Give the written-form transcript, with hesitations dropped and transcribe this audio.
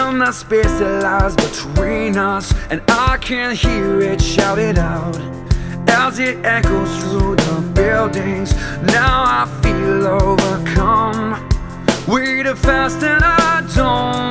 in the space that lies between us, and I can hear it shouted out as it echoes through the buildings. Now I feel overcome. We too fast and I don't